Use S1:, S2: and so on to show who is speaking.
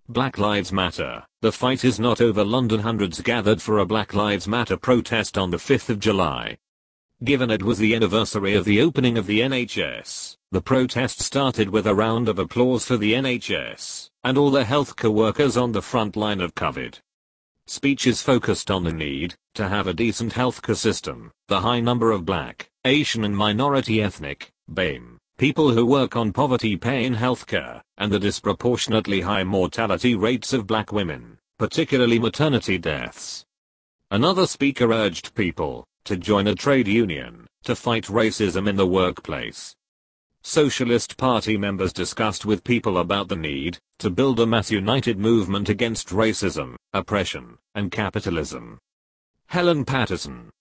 S1: Black Lives Matter. The fight is not over. London, hundreds gathered for a Black Lives Matter protest on the 5th of July. Given it was the anniversary of the opening of the NHS, the protest started with a round of applause for the NHS and all the healthcare workers on the front line of COVID. Speeches focused on the need to have a decent healthcare system, the high number of Black, Asian and minority ethnic, BAME, people who work on poverty pay in healthcare, and the disproportionately high mortality rates of Black women, particularly maternity deaths. Another speaker urged people to join a trade union to fight racism in the workplace. Socialist Party members discussed with people about the need to build a mass united movement against racism, oppression, and capitalism. Helen Patterson,